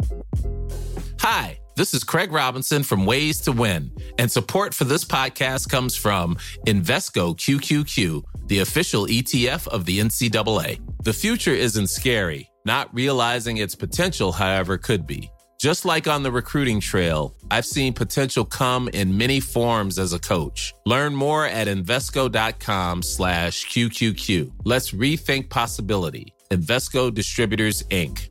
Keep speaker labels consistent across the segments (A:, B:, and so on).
A: Hi, this is Craig Robinson from Ways to Win, and support for this podcast comes from Invesco QQQ, the official ETF of the NCAA. The future isn't scary. Not realizing its potential, however, could be. Just like on the recruiting trail, I've seen potential come in many forms as a coach. Learn more at Invesco.com/QQQ. Let's rethink possibility. Invesco Distributors, Inc.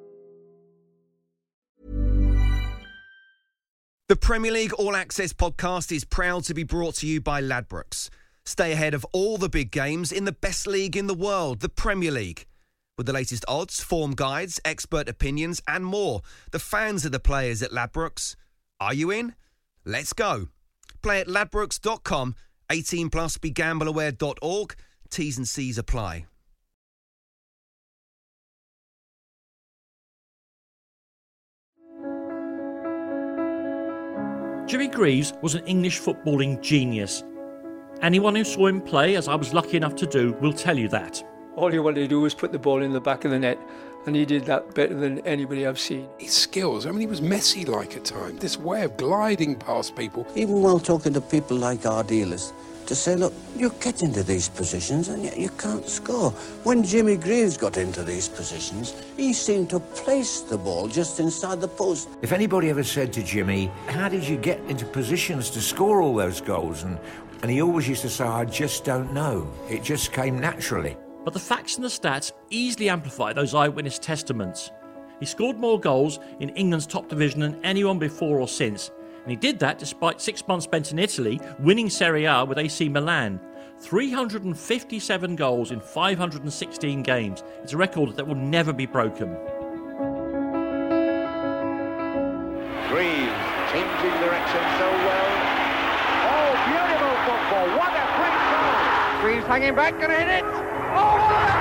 B: The Premier League All Access podcast is proud to be brought to you by Ladbrokes. Stay ahead of all the big games in the best league in the world, the Premier League. With the latest odds, form guides, expert opinions and more, the fans are the players at Ladbrokes. Are you in? Let's go. Play at ladbrokes.com, 18 plus, begambleaware.org. T's and C's apply.
C: Jimmy Greaves was an English footballing genius. Anyone who saw him play, as I was lucky enough to do, will tell you that.
D: All he wanted to do was put the ball in the back of the net, and he did that better than anybody I've seen.
E: His skills, he was Messi-like at times. This way of gliding past people.
F: Even while talking to people like our dealers, to say, look, you get into these positions and yet you can't score. When Jimmy Greaves got into these positions, he seemed to place the ball just inside the post.
G: If anybody ever said to Jimmy, how did you get into positions to score all those goals? And he always used to say, I just don't know. It just came naturally.
C: But the facts and the stats easily amplify those eyewitness testaments. He scored more goals in England's top division than anyone before or since. And he did that despite 6 months spent in Italy, winning Serie A with AC Milan. 357 goals in 516 games. It's a record that will never be broken.
H: Greaves changing direction so well. Oh, beautiful football. What a great goal. Greaves hanging back, gonna hit it. Oh,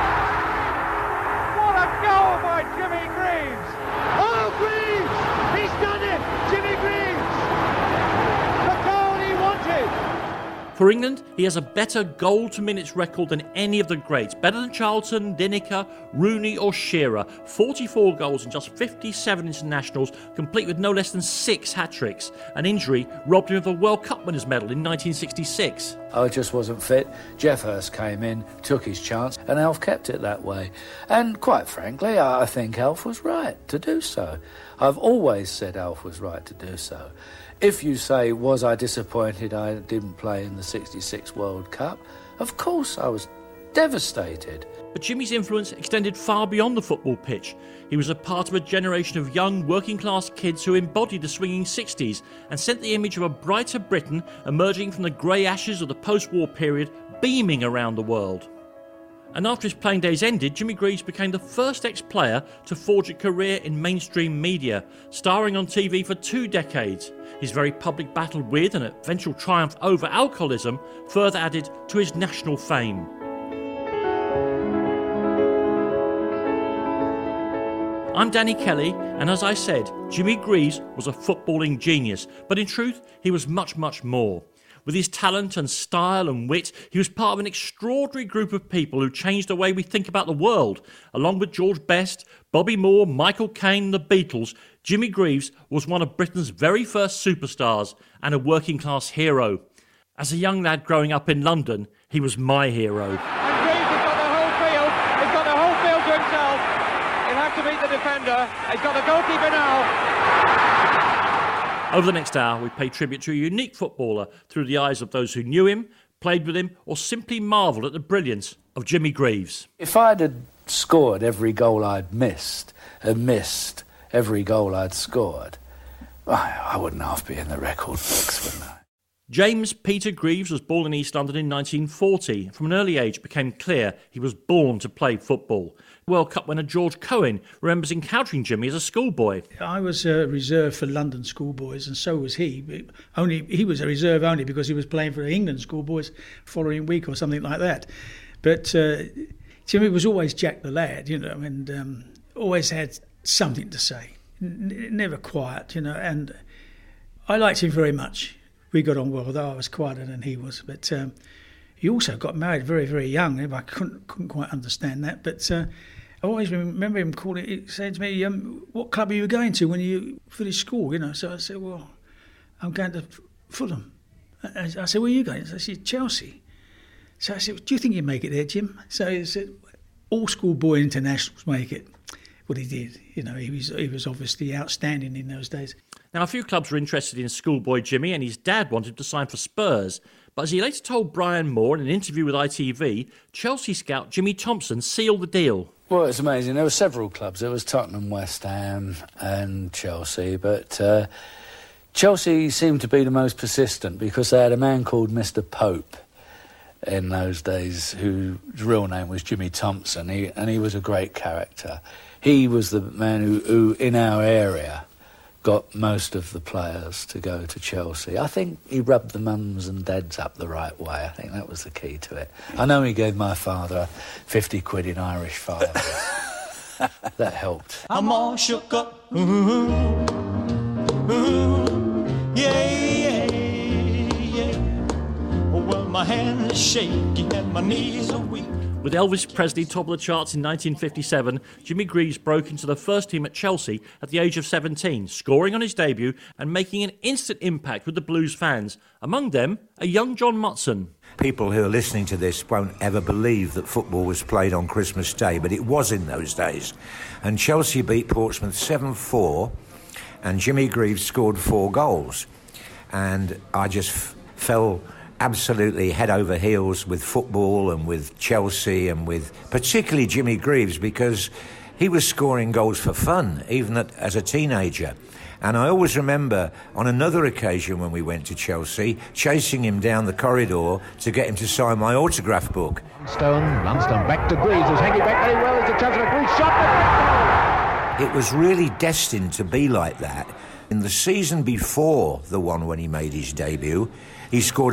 H: what a goal by Jimmy Greaves. Oh, Greaves, he's done it. Jimmy Greaves, the goal he wanted.
C: For England, he has a better goal-to-minutes record than any of the greats. Better than Charlton, Lineker, Rooney or Shearer. 44 goals in just 57 internationals, complete with no less than 6 hat-tricks. An injury robbed him of a World Cup winners' medal in 1966.
I: I just wasn't fit. Geoff Hurst came in, took his chance, and Alf kept it that way. And quite frankly, I think Alf was right to do so. I've always said Alf was right to do so. If you say, was I disappointed I didn't play in the 66 World Cup? Of course I was devastated.
C: But Jimmy's influence extended far beyond the football pitch. He was a part of a generation of young working-class kids who embodied the swinging 60s and sent the image of a brighter Britain emerging from the grey ashes of the post-war period beaming around the world. And after his playing days ended, Jimmy Greaves became the first ex-player to forge a career in mainstream media, starring on TV for 2 decades. His very public battle with and eventual triumph over alcoholism further added to his national fame. I'm Danny Kelly, and as I said, Jimmy Greaves was a footballing genius, but in truth, he was much, much more. With his talent and style and wit, he was part of an extraordinary group of people who changed the way we think about the world. Along with George Best, Bobby Moore, Michael Caine, the Beatles, Jimmy Greaves was one of Britain's very first superstars and a working-class hero. As a young lad growing up in London, he was my hero.
H: And Greaves has got the whole field. He's got the whole field to himself. He'll have to beat the defender. He's got the goalkeeper now.
C: Over the next hour, we pay tribute to a unique footballer through the eyes of those who knew him, played with him, or simply marvelled at the brilliance of Jimmy Greaves.
I: If I'd had scored every goal I'd missed and missed every goal I'd scored, I wouldn't half be in the record books, wouldn't I?
C: James Peter Greaves was born in East London in 1940. From an early age, it became clear he was born to play football. World Cup winner George Cohen remembers encountering Jimmy as a schoolboy.
J: I was a reserve for London schoolboys, and so was he. He was a reserve only because he was playing for England schoolboys following week or something like that. But Jimmy was always Jack the lad, and always had something to say. Never quiet, and I liked him very much. We got on well, although I was quieter than he was. But he also got married very, very young. I couldn't quite understand that. But I always remember him saying to me, what club are you going to when you finish school? So I said, well, I'm going to Fulham. I said, where are you going? I said, Chelsea. So I said, do you think you make it there, Jim? So he said, all schoolboy internationals make it. Well, he did. He was obviously outstanding in those days.
C: Now, a few clubs were interested in schoolboy Jimmy, and his dad wanted him to sign for Spurs. But as he later told Brian Moore in an interview with ITV, Chelsea scout Jimmy Thompson sealed the deal.
I: Well, it's amazing. There were several clubs. There was Tottenham, West Ham and Chelsea. But Chelsea seemed to be the most persistent because they had a man called Mr. Pope in those days, whose real name was Jimmy Thompson, and he was a great character. He was the man who in our area got most of the players to go to Chelsea. I think he rubbed the mums and dads up the right way. I think that was the key to it. I know he gave my father 50 quid in Irish fire. That helped.
K: I'm all shook up. Ooh, ooh, yeah, yeah. Well, my hand is shaking and my knees are weak.
C: With Elvis Presley top of the charts in 1957, Jimmy Greaves broke into the first team at Chelsea at the age of 17, scoring on his debut and making an instant impact with the Blues fans, among them a young John Motson.
G: People who are listening to this won't ever believe that football was played on Christmas Day, but it was in those days. And Chelsea beat Portsmouth 7-4, and Jimmy Greaves scored 4 goals. And I just fell absolutely head over heels with football and with Chelsea and with particularly Jimmy Greaves, because he was scoring goals for fun, even as a teenager. And I always remember on another occasion when we went to Chelsea, chasing him down the corridor to get him to sign my autograph book.
L: Lunston back to Greaves, who's hanging back very well. It's a chance for a Greaves shot.
G: It was really destined to be like that. In the season before the one when he made his debut, he scored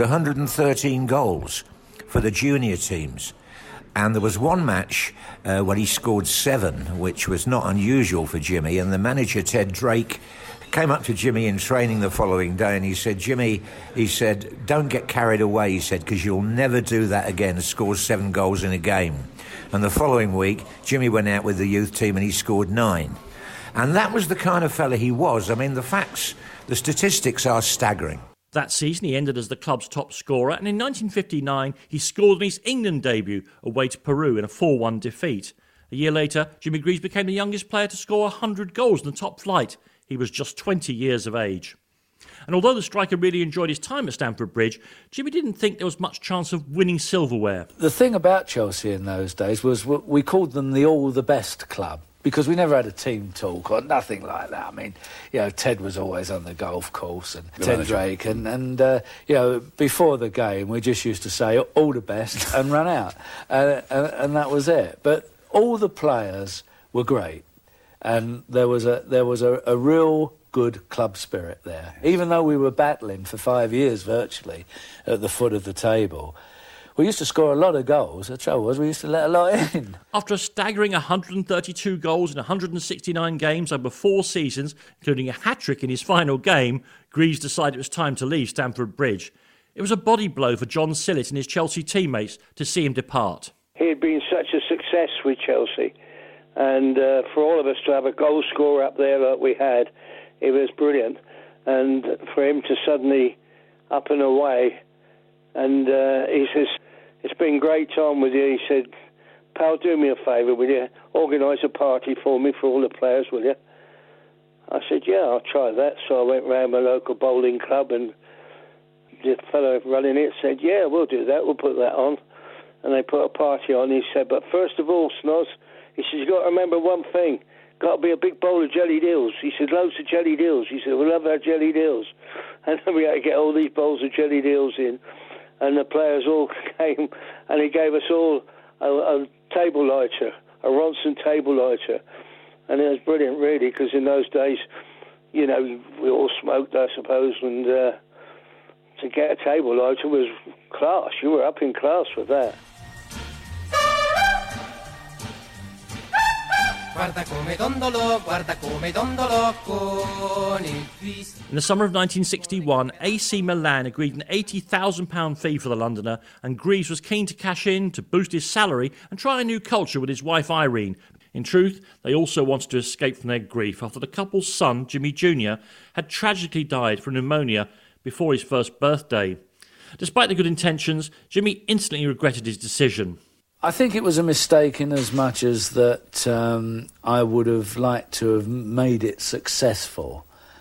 G: 113 goals for the junior teams. And there was one match when he scored 7, which was not unusual for Jimmy. And the manager, Ted Drake, came up to Jimmy in training the following day and he said, Jimmy, he said, don't get carried away, he said, because you'll never do that again, score 7 goals in a game. And the following week, Jimmy went out with the youth team and he scored 9. And that was the kind of fella he was. I mean, the statistics are staggering.
C: That season he ended as the club's top scorer, and in 1959 he scored in his England debut away to Peru in a 4-1 defeat. A year later, Jimmy Greaves became the youngest player to score 100 goals in the top flight. He was just 20 years of age. And although the striker really enjoyed his time at Stamford Bridge, Jimmy didn't think there was much chance of winning silverware.
I: The thing about Chelsea in those days was we called them the All the Best club, because we never had a team talk or nothing like that. I mean, Ted was always on the golf course, and Ted Drake, and before the game we just used to say all the best and run out, and that was it. But all the players were great, and there was a real good club spirit there. Even though we were battling for 5 years virtually at the foot of the table, we used to score a lot of goals. The trouble was we used to let a lot in.
C: After a staggering 132 goals in 169 games over 4 seasons, including a hat-trick in his final game, Greaves decided it was time to leave Stamford Bridge. It was a body blow for John Sillett and his Chelsea teammates to see him depart.
M: He had been such a success with Chelsea, and for all of us to have a goal scorer up there like we had, it was brilliant. And for him to suddenly up and away, and he says, it's been great time with you. He said, pal, do me a favour, will you? Organise a party for me, for all the players, will you? I said, yeah, I'll try that. So I went round my local bowling club, and the fellow running it said, yeah, we'll do that, we'll put that on. And they put a party on. He said, but first of all, Snoz, he said, you've got to remember one thing. Got to be a big bowl of jelly deals. He said, loads of jelly deals. He said, we love our jelly deals. And then we had to get all these bowls of jelly deals in. And the players all came, and he gave us all a table lighter, a Ronson table lighter. And it was brilliant, really, because in those days, we all smoked, I suppose, and to get a table lighter was class. You were up in class with that.
C: In the summer of 1961, AC Milan agreed an £80,000 fee for the Londoner, and Greaves was keen to cash in to boost his salary and try a new culture with his wife Irene. In truth, they also wanted to escape from their grief after the couple's son, Jimmy Jr., had tragically died from pneumonia before his first birthday. Despite the good intentions, Jimmy instantly regretted his decision.
I: I think it was a mistake in as much as that I would have liked to have made it successful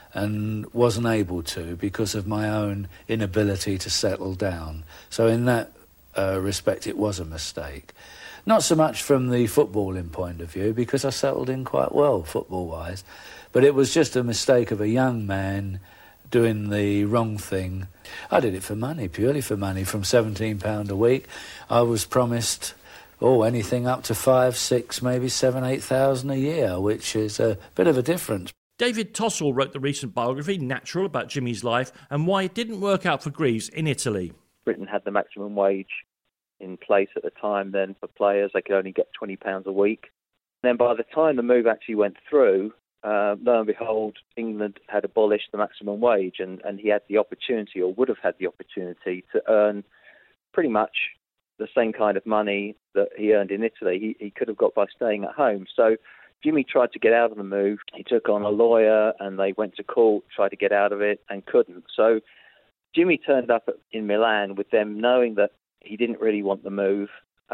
I: and wasn't able to because of my own inability to settle down. So in that respect, it was a mistake. Not so much from the footballing point of view, because I settled in quite well football-wise, but it was just a mistake of a young man doing the wrong thing. I did it for money, purely for money. From £17 a week, I was promised anything up to 5, 6, maybe 7, 8,000 a year, which is a bit of a difference.
C: David Tossell wrote the recent biography, Natural, about Jimmy's life and why it didn't work out for Greaves in Italy.
N: Britain had the maximum wage in place at the time then for players. They could only get £20 a week. And then by the time the move actually went through, lo and behold, England had abolished the maximum wage, and he had the opportunity, or would have had the opportunity, to earn pretty much the same kind of money that he earned in Italy. He could have got by staying at home. So Jimmy tried to get out of the move. He took on a lawyer and they went to court, tried to get out of it and couldn't. So Jimmy turned up in Milan with them knowing that he didn't really want the move.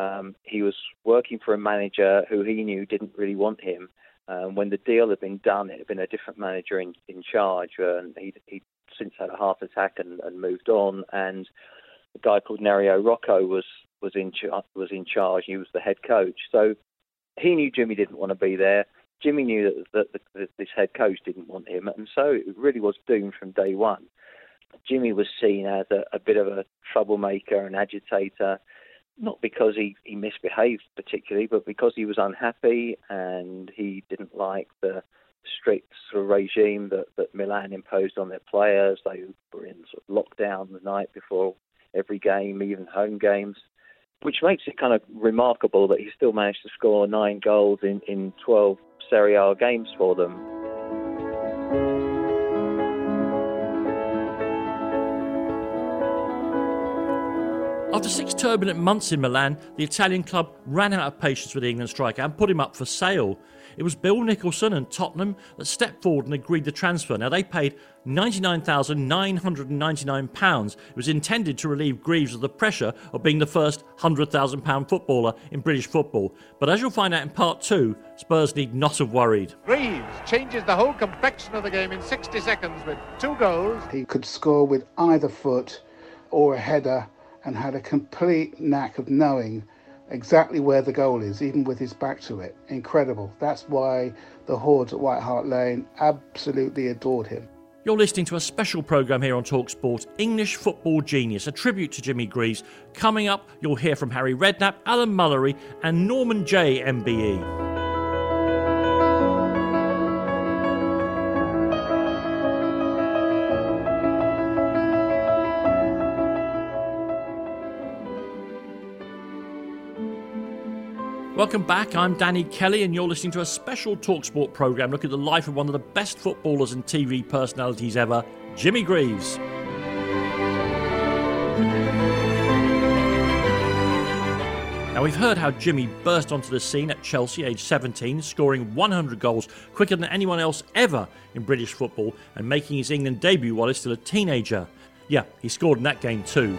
N: He was working for a manager who he knew didn't really want him. When the deal had been done, it had been a different manager in charge, and he'd since had a heart attack and moved on. And a guy called Nerio Rocco was in charge. He was the head coach. So he knew Jimmy didn't want to be there. Jimmy knew that this head coach didn't want him, and so it really was doomed from day one. Jimmy was seen as a bit of a troublemaker, an agitator, not because he misbehaved particularly, but because he was unhappy and he didn't like the strict sort of regime that Milan imposed on their players. They were in sort of lockdown the night before every game, even home games, which makes it kind of remarkable that he still managed to score 9 goals in 12 Serie A games for them.
C: After 6 turbulent months in Milan, the Italian club ran out of patience with the England striker and put him up for sale. It was Bill Nicholson and Tottenham that stepped forward and agreed the transfer. Now, they paid £99,999. It was intended to relieve Greaves of the pressure of being the first £100,000 footballer in British football. But as you'll find out in part 2, Spurs need not have worried.
O: Greaves changes the whole complexion of the game in 60 seconds with 2 goals.
P: He could score with either foot or a header, and had a complete knack of knowing exactly where the goal is, even with his back to it. Incredible. That's why the Hordes at White Hart Lane absolutely adored him.
C: You're listening to a special programme here on TalkSport, English Football Genius, a tribute to Jimmy Greaves. Coming up, you'll hear from Harry Redknapp, Alan Mullery and Norman Jay, MBE. Welcome back, I'm Danny Kelly and you're listening to a special TalkSport programme looking at the life of one of the best footballers and TV personalities ever, Jimmy Greaves. Now, we've heard how Jimmy burst onto the scene at Chelsea, aged 17, scoring 100 goals quicker than anyone else ever in British football and making his England debut while he's still a teenager. Yeah, he scored in that game too.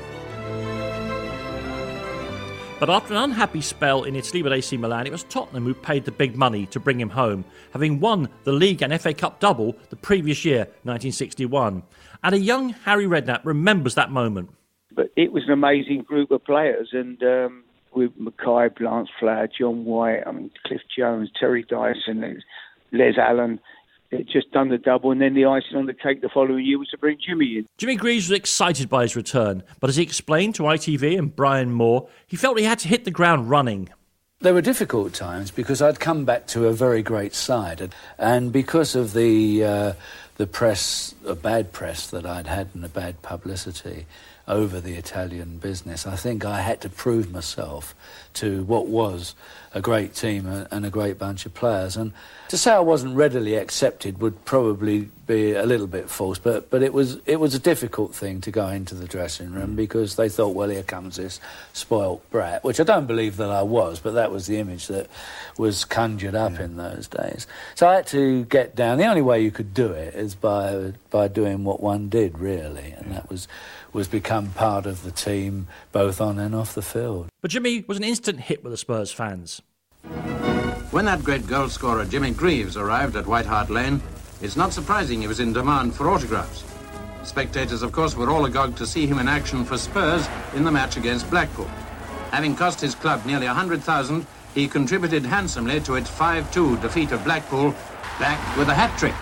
C: But after an unhappy spell in Italy with AC Milan, it was Tottenham who paid the big money to bring him home, having won the League and FA Cup double the previous year, 1961. And a young Harry Redknapp remembers that moment.
Q: But it was an amazing group of players, and with Mackay, Lance Flower, John White, Cliff Jones, Terry Dyson, Les Allen. It just done the double, and then the icing on the cake the following year was to bring Jimmy in.
C: Jimmy Greaves was excited by his return, but as he explained to ITV and Brian Moore, he felt he had to hit the ground running.
I: There were difficult times because I'd come back to a very great side, and because of the press, a bad press that I'd had and the bad publicity over the Italian business, I think I had to prove myself to what was a great team and a great bunch of players. And to say I wasn't readily accepted would probably be a little bit false, but it was a difficult thing to go into the dressing room because they thought, well, here comes this spoilt brat, which I don't believe that I was, but that was the image that was conjured up in those days. So I had to get down. The only way you could do it is by doing what one did, really, and that was become part of the team both on and off the field.
C: But Jimmy was an instant hit with the Spurs fans.
R: When that great goal scorer Jimmy Greaves arrived at White Hart Lane, it's not surprising he was in demand for autographs. Spectators, of course, were all agog to see him in action for Spurs in the match against Blackpool. Having cost his club nearly $100,000, he contributed handsomely to its 5-2 defeat of Blackpool, back with a hat-trick.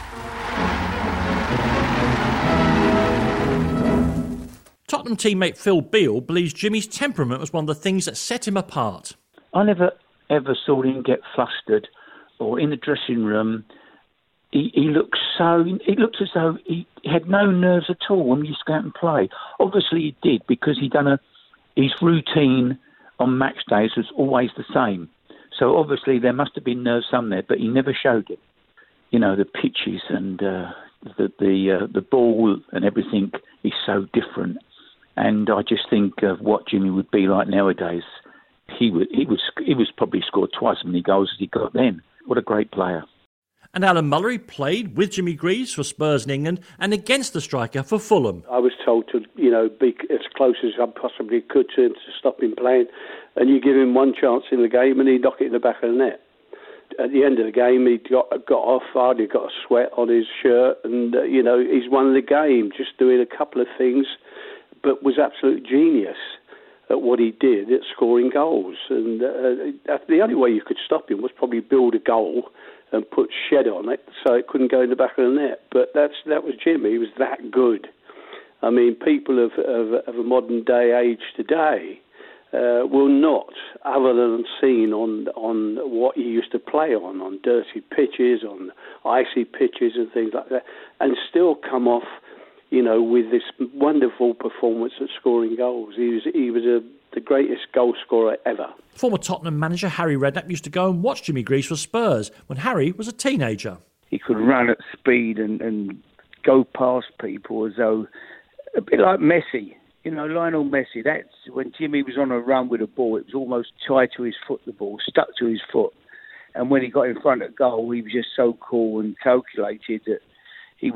C: Tottenham teammate Phil Beale believes Jimmy's temperament was one of the things that set him apart.
Q: I never ever saw him get flustered or in the dressing room. He looked as though he had no nerves at all when he used to go out and play. Obviously he did, because his routine on match days was always the same. So obviously there must have been nerves somewhere, but he never showed it. You know, the pitches and the ball and everything is so different. And I just think of what Jimmy would be like nowadays. He was probably scored twice as many goals as he got then. What a great player.
C: And Alan Mullery played with Jimmy Greaves for Spurs in England and against the striker for Fulham.
M: I was told to, be as close as I possibly could to him, to stop him playing. And you give him one chance in the game and he'd knock it in the back of the net. At the end of the game, he got off hard, he got a sweat on his shirt, and, he's won the game just doing a couple of things, but was absolute genius at what he did at scoring goals. And the only way you could stop him was probably build a goal and put shed on it so it couldn't go in the back of the net. But that was Jimmy. He was that good. I mean, people of a modern day age today will not, other than seen on what he used to play on dirty pitches, on icy pitches and things like that, and still come off, with this wonderful performance at scoring goals. He was the greatest goal scorer ever.
C: Former Tottenham manager Harry Redknapp used to go and watch Jimmy Greaves for Spurs when Harry was a teenager.
Q: He could run at speed and go past people as though, a bit like Messi. Lionel Messi, that's when Jimmy was on a run with a ball, it was almost tied to his foot, the ball, stuck to his foot. And when he got in front of goal, he was just so cool and calculated that he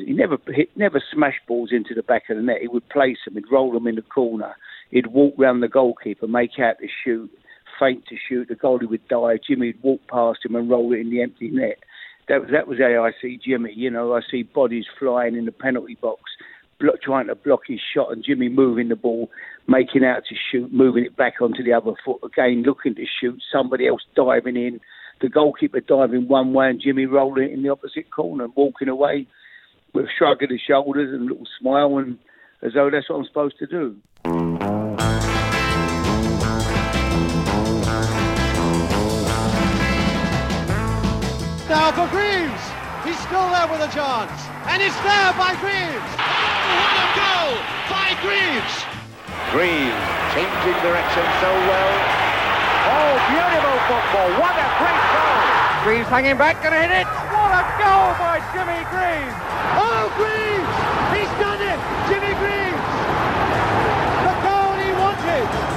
Q: never smash balls into the back of the net. He would place them, he'd roll them in the corner, he'd walk round the goalkeeper, make out to shoot, feint to shoot, the goalie would dive, Jimmy would walk past him and roll it in the empty net. That was how I see Jimmy. I see bodies flying in the penalty box, trying to block his shot, and Jimmy moving the ball, making out to shoot, moving it back onto the other foot again, looking to shoot, somebody else diving in, the goalkeeper diving one way and Jimmy rolling it in the opposite corner and walking away with a shrug of the shoulders and a little smile, and as though that's what I'm supposed to do.
O: Now for Greaves. He's still there with a chance. And it's there by Greaves. Oh, what a goal by Greaves.
H: Greaves changing direction so well. Oh, beautiful football. What a great goal. Greaves hanging back, going to hit it. What a goal by Jimmy Greaves. Oh, Greaves. He's done it. Jimmy Greaves. The goal he wanted.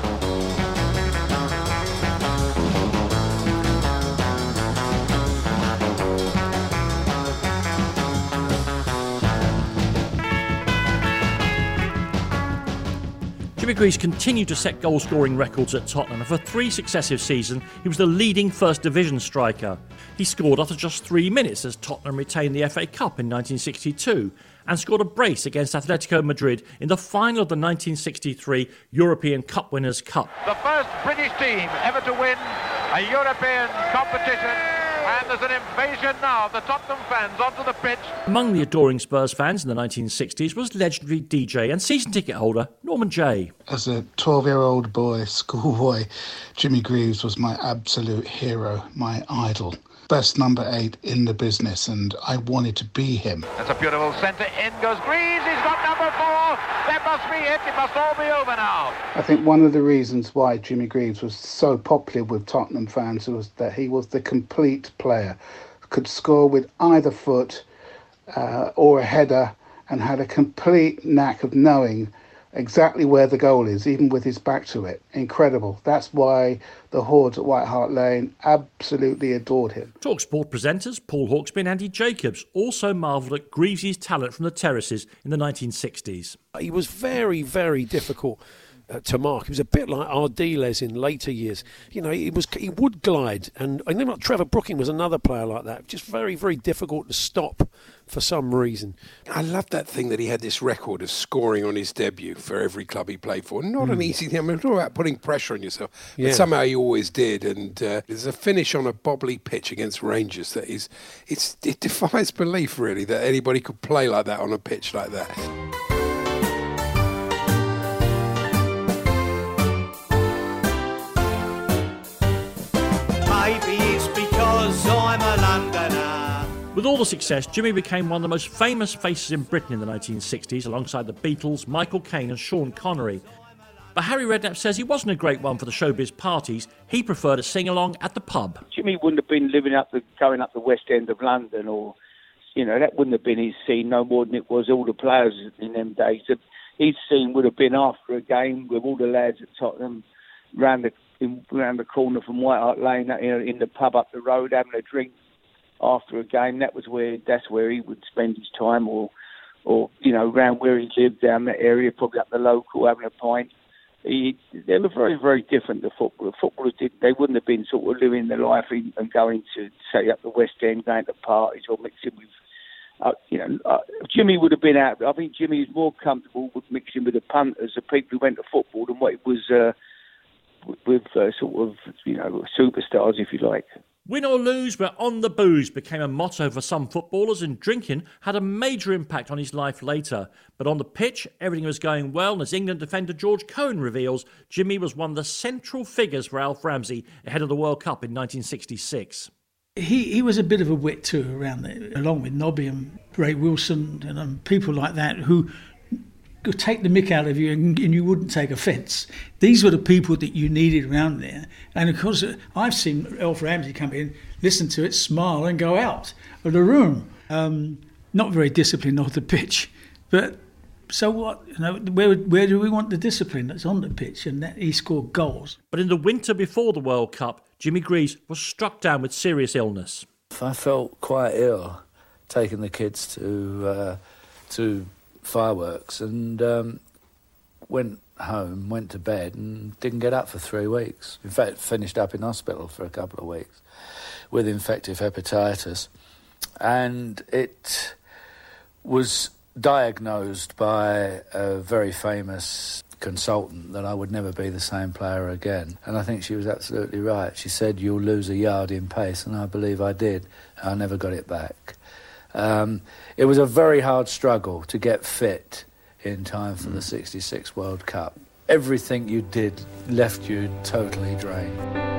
C: Jimmy Greaves continued to set goal-scoring records at Tottenham, and for 3 successive seasons he was the leading First Division striker. He scored after just 3 minutes as Tottenham retained the FA Cup in 1962 and scored a brace against Atletico Madrid in the final of the 1963 European Cup Winners' Cup.
O: The first British team ever to win a European competition, and there's an invasion now of the Tottenham fans onto the pitch.
C: Among the adoring Spurs fans in the 1960s was legendary DJ and season ticket holder Norman Jay.
P: As a 12-year-old boy, schoolboy, Jimmy Greaves was my absolute hero, my idol. best number 8 in the business, and I wanted to be him.
H: That's a beautiful centre. In goes Greaves. He's got number 4. That must be it. It must all be over now.
P: I think one of the reasons why Jimmy Greaves was so popular with Tottenham fans was that he was the complete player. Could score with either foot or a header, and had a complete knack of knowing exactly where the goal is, even with his back to it. Incredible. That's why the hordes at White Hart Lane absolutely adored him.
C: TalkSport presenters Paul Hawksbee and Andy Jacobs also marvelled at Greaves' talent from the terraces in the 1960s.
E: He was very, very difficult to mark. He was a bit like Ardiles in later years. You know, he would glide, and I know Trevor Brooking was another player like that. Just very, very difficult to stop for some reason.
S: I love that thing that he had this record of scoring on his debut for every club he played for. Not an easy thing. I mean, it's all about putting pressure on yourself, but somehow he always did. And there's a finish on a bobbly pitch against Rangers that it defies belief, really, that anybody could play like that on a pitch like that.
K: Maybe it's because I'm a Londoner.
C: With all the success, Jimmy became one of the most famous faces in Britain in the 1960s, alongside the Beatles, Michael Caine and Sean Connery. But Harry Redknapp says he wasn't a great one for the showbiz parties. He preferred to sing along at the pub.
Q: Jimmy wouldn't have been going up the West End of London, or, you know, that wouldn't have been his scene no more than it was all the players in them days. His scene would have been after a game with all the lads at Tottenham round the corner from White Hart Lane, in the pub up the road, having a drink after a game. That's where he would spend his time, or you know, around where he lived, down that area, probably up the local, having a pint. They were very, very different to football. Footballers they wouldn't have been sort of living their life and going to, say, up the West End, going to parties or mixing with, Jimmy would have been out. I think Jimmy was more comfortable with mixing with the punters, the people who went to football, than what it was with sort of, you know, superstars, if you like.
C: Win or lose, we're on the booze became a motto for some footballers, and drinking had a major impact on his life later. But on the pitch, everything was going well, and as England defender George Cohen reveals, Jimmy was one of the central figures for Alf Ramsey ahead of the World Cup in 1966.
J: He was a bit of a wit too around there, along with Nobby and Ray Wilson and people like that who could take the mick out of you and you wouldn't take offence. These were the people that you needed around there. And of course, I've seen Alf Ramsey come in, listen to it, smile and go out of the room. Not very disciplined off the pitch. But so what? You know, where do we want the discipline that's on the pitch? And that he scored goals.
C: But in the winter before the World Cup, Jimmy Greaves was struck down with serious illness.
I: I felt quite ill taking the kids to fireworks, and went home, went to bed and didn't get up for 3 weeks. In fact, finished up in hospital for a couple of weeks with infective hepatitis, and it was diagnosed by a very famous consultant that I would never be the same player again, and I think she was absolutely right. She said, "You'll lose a yard in pace," and I believe I did. I never got it back. It was a very hard struggle to get fit in time for the 66 World Cup. Everything you did left you totally drained.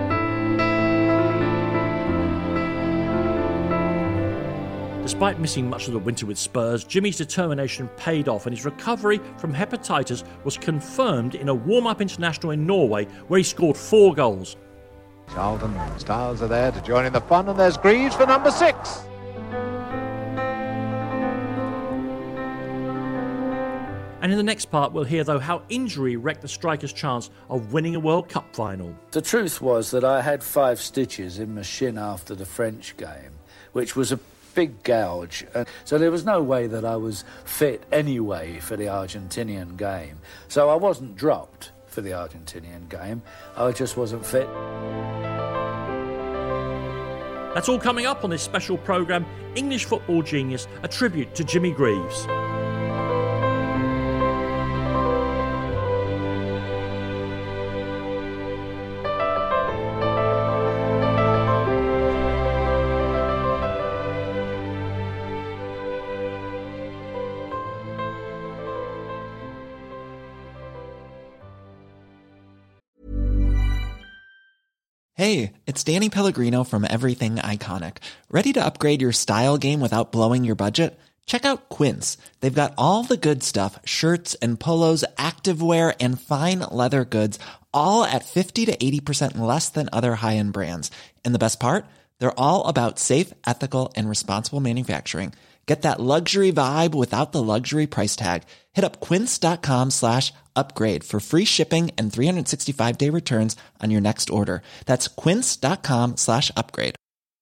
C: Despite missing much of the winter with Spurs, Jimmy's determination paid off, and his recovery from hepatitis was confirmed in a warm-up international in Norway, where he scored 4 goals.
H: Charlton and Styles are there to join in the fun, and there's Greaves for number 6.
C: And in the next part, we'll hear, though, how injury wrecked the striker's chance of winning a World Cup final.
I: The truth was that I had 5 stitches in my shin after the French game, which was a big gouge. So there was no way that I was fit anyway for the Argentinian game. So I wasn't dropped for the Argentinian game. I just wasn't fit.
C: That's all coming up on this special programme, English Football Genius, a tribute to Jimmy Greaves.
T: Hey, it's Danny Pellegrino from Everything Iconic. Ready to upgrade your style game without blowing your budget? Check out Quince. They've got all the good stuff, shirts and polos, activewear, and fine leather goods, all at 50 to 80% less than other high-end brands. And the best part? They're all about safe, ethical, and responsible manufacturing. Get that luxury vibe without the luxury price tag. Hit up quince.com/upgrade for free shipping and 365-day returns on your next order. That's quince.com/upgrade.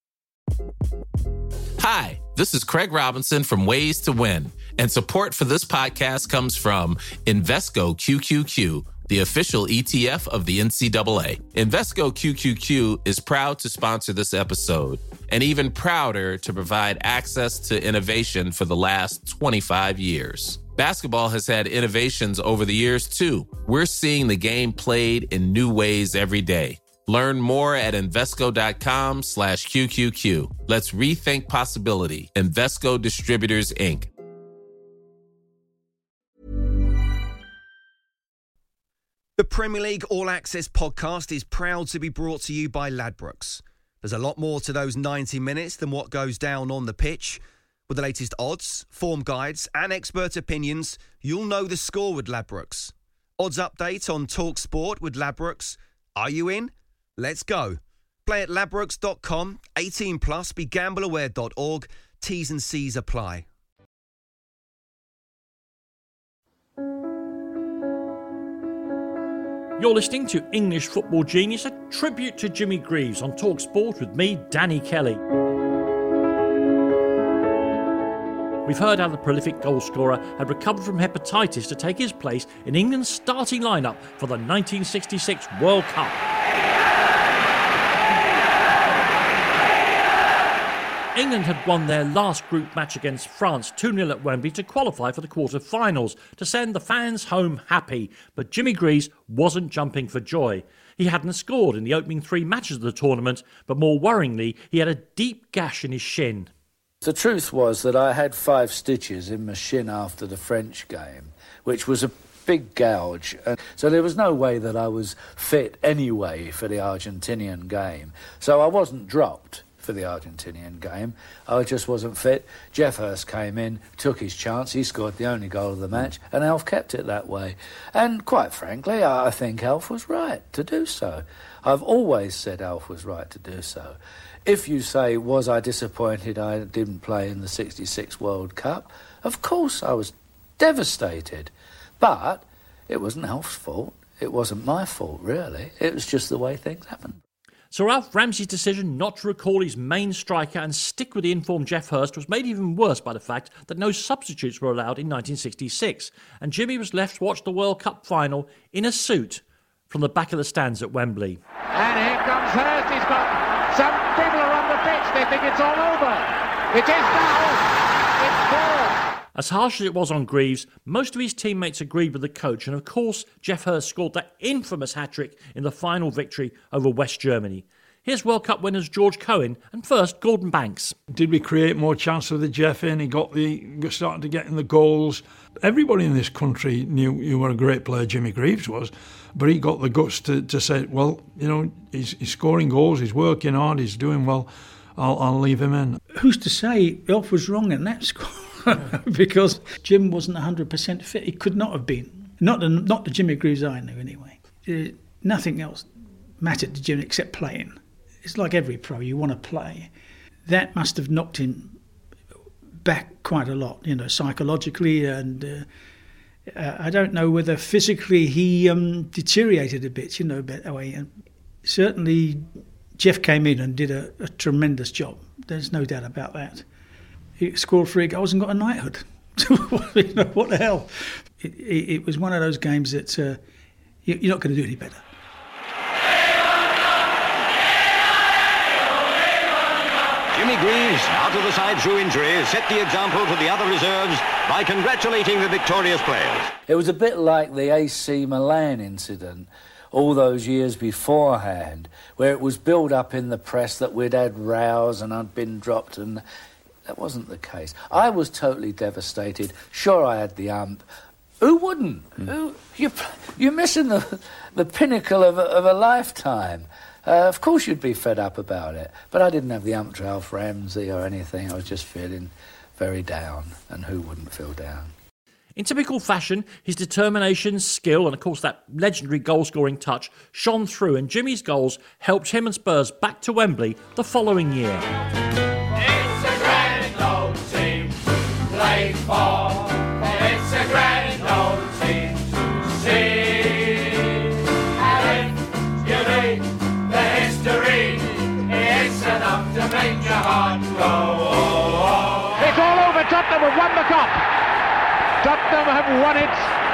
A: Hi, this is Craig Robinson from Ways to Win, and support for this podcast comes from Invesco QQQ, the official ETF of the NCAA. Invesco QQQ is proud to sponsor this episode, and even prouder to provide access to innovation for the last 25 years. Basketball has had innovations over the years, too. We're seeing the game played in new ways every day. Learn more at Invesco.com/QQQ. Let's rethink possibility. Invesco Distributors, Inc.
B: The Premier League All Access podcast is proud to be brought to you by Ladbrokes. There's a lot more to those 90 minutes than what goes down on the pitch. With the latest odds, form guides and expert opinions, you'll know the score with Ladbrokes. Odds update on TalkSport with Ladbrokes. Are you in? Let's go. Play at ladbrokes.com, 18 plus, begambleaware.org. T's and C's apply.
C: You're listening to English Football Genius, a tribute to Jimmy Greaves on TalkSport with me, Danny Kelly. We've heard how the prolific goalscorer had recovered from hepatitis to take his place in England's starting lineup for the 1966 World Cup. England had won their last group match against France 2-0 at Wembley to qualify for the quarter-finals, to send the fans home happy. But Jimmy Greaves wasn't jumping for joy. He hadn't scored in the opening 3 matches of the tournament, but more worryingly, he had a deep gash in his shin.
I: The truth was that I had 5 stitches in my shin after the French game, which was a big gouge. So there was no way that I was fit anyway for the Argentinian game. So I wasn't dropped for the Argentinian game. I just wasn't fit. Geoff Hurst came in, took his chance, he scored the only goal of the match, and Alf kept it that way. And quite frankly, I think Alf was right to do so. I've always said Alf was right to do so. If you say, was I disappointed I didn't play in the 66 World Cup? Of course I was devastated. But it wasn't Alf's fault. It wasn't my fault, really. It was just the way things happened.
C: Sir Alf Ramsey's decision not to recall his main striker and stick with the informed Geoff Hurst was made even worse by the fact that no substitutes were allowed in 1966, and Jimmy was left to watch the World Cup final in a suit from the back of the stands at Wembley.
H: And here comes Hurst. He's got some people are on the pitch. They think it's all over. It is now. It's 4.
C: As harsh as it was on Greaves, most of his teammates agreed with the coach, and of course Geoff Hurst scored that infamous hat-trick in the final victory over West Germany. Here's World Cup winners George Cohen and first Gordon Banks.
U: Did we create more chance with the Geoff in? He started to get in the goals. Everybody in this country knew what a great player Jimmy Greaves was, but he got the guts to say, well, you know, he's scoring goals, he's working hard, he's doing well, I'll leave him in.
J: Who's to say Alf was wrong in that score? Because Jim wasn't 100% fit. He could not have been. Not the Jimmy Greaves I knew, anyway. Nothing else mattered to Jim except playing. It's like every pro, you want to play. That must have knocked him back quite a lot, you know, psychologically, and I don't know whether physically he deteriorated a bit, you know, but certainly Geoff came in and did a tremendous job. There's no doubt about that. He scored 3 goals and got a knighthood. You know, what the hell? It was one of those games that you're not going to do any better.
V: Jimmy Greaves, out of the side through injury, set the example to the other reserves by congratulating the victorious players.
I: It was a bit like the AC Milan incident all those years beforehand, where it was built up in the press that we'd had rows and I'd been dropped, and that wasn't the case. I was totally devastated. Sure, I had the ump. Who wouldn't? You're missing the pinnacle of a lifetime. Of course you'd be fed up about it. But I didn't have the ump to Alf Ramsey or anything. I was just feeling very down. And who wouldn't feel down?
C: In typical fashion, his determination, skill and, of course, that legendary goal-scoring touch shone through, and Jimmy's goals helped him and Spurs back to Wembley the following year.
K: It's a grand old team to play for. It's a grand old team to see. And if you read the history, it's enough to make your heart go.
L: It's all over. Tottenham have won the cup. Tottenham have won it,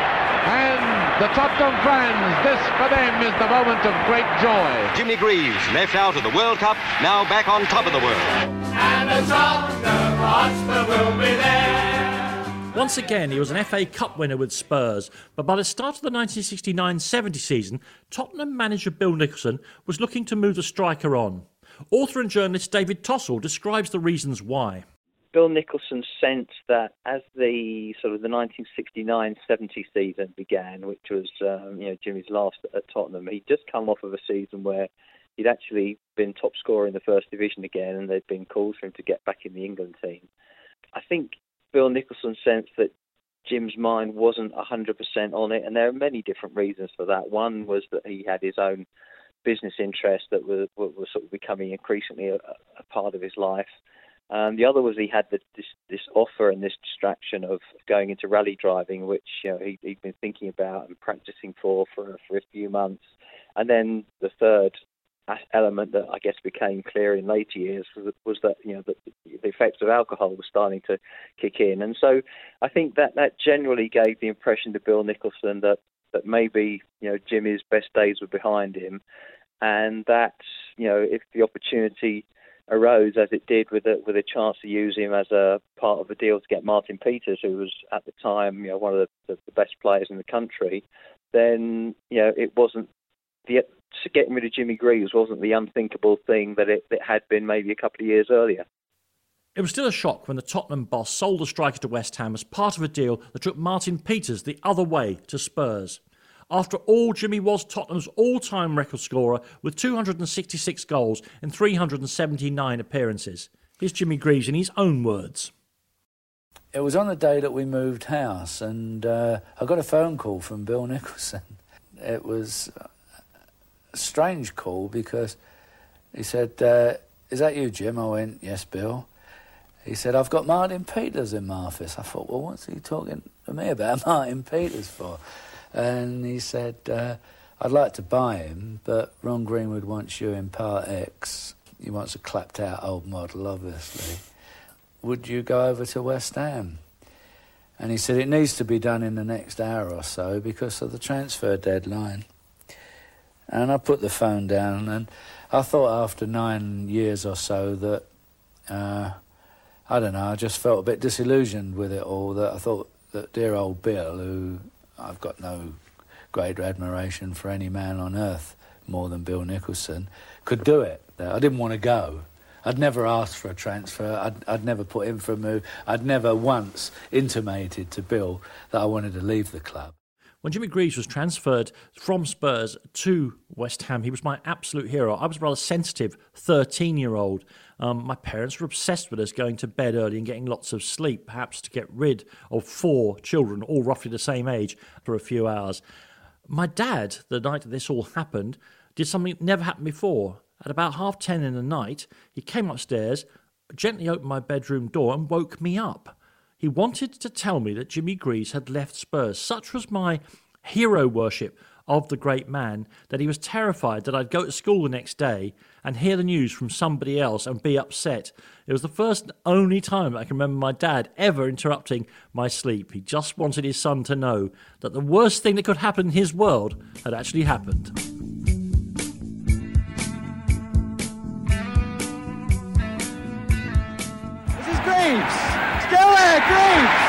L: and the Tottenham fans, this for them is the moment of great joy.
V: Jimmy Greaves, left out of the World Cup, now back on top of the world.
K: And the Tottenham Hotspur will be there.
C: Once again, he was an FA Cup winner with Spurs, but by the start of the 1969-70 season, Tottenham manager Bill Nicholson was looking to move the striker on. Author and journalist David Tossell describes the reasons why.
N: Bill Nicholson sensed that as the 1969-70 season began, which was Jimmy's last at Tottenham, he'd just come off of a season where he'd actually been top scorer in the First Division again, and there'd been calls for him to get back in the England team. I think Bill Nicholson sensed that Jim's mind wasn't 100% on it, and there are many different reasons for that. One was that he had his own business interests that were sort of becoming increasingly a part of his life. The other was he had this offer and this distraction of going into rally driving, which he'd been thinking about and practicing for a few months. And then the third element that I guess became clear in later years was that the effects of alcohol were starting to kick in. And so I think that generally gave the impression to Bill Nicholson that maybe Jimmy's best days were behind him, and that if the opportunity arose, as it did, with a chance to use him as a part of a deal to get Martin Peters, who was at the time one of the best players in the country, then it wasn't getting rid of Jimmy Greaves wasn't the unthinkable thing that it had been maybe a couple of years earlier.
C: It was still a shock when the Tottenham boss sold the striker to West Ham as part of a deal that took Martin Peters the other way to Spurs. After all, Jimmy was Tottenham's all-time record scorer with 266 goals in 379 appearances. Here's Jimmy Greaves in his own words.
I: It was on the day that we moved house, and I got a phone call from Bill Nicholson. It was a strange call because he said, "Is that you, Jim?" I went, "Yes, Bill." He said, "I've got Martin Peters in my office." I thought, well, what's he talking to me about Martin Peters for? And he said, "I'd like to buy him, but Ron Greenwood wants you in Part X. He wants a clapped-out old model, obviously. Would you go over to West Ham?" And he said, "It needs to be done in the next hour or so because of the transfer deadline." And I put the phone down, and I thought after 9 years or so that, I don't know, I just felt a bit disillusioned with it all, that I thought that dear old Bill, who I've got no greater admiration for any man on earth more than Bill Nicholson, could do it. I didn't want to go. I'd never asked for a transfer. I'd never put in for a move. I'd never once intimated to Bill that I wanted to leave the club.
C: When Jimmy Greaves was transferred from Spurs to West Ham, he was my absolute hero. I was a rather sensitive 13-year-old. My parents were obsessed with us going to bed early and getting lots of sleep, perhaps to get rid of 4 children, all roughly the same age, for a few hours. My dad, the night that this all happened, did something that never happened before. At about 10:30 in the night, he came upstairs, gently opened my bedroom door and woke me up. He wanted to tell me that Jimmy Greaves had left Spurs. Such was my hero worship of the great man that he was terrified that I'd go to school the next day and hear the news from somebody else and be upset. It was the first and only time I can remember my dad ever interrupting my sleep. He just wanted his son to know that the worst thing that could happen in his world had actually happened.
H: This is Greaves. Still there, Greaves.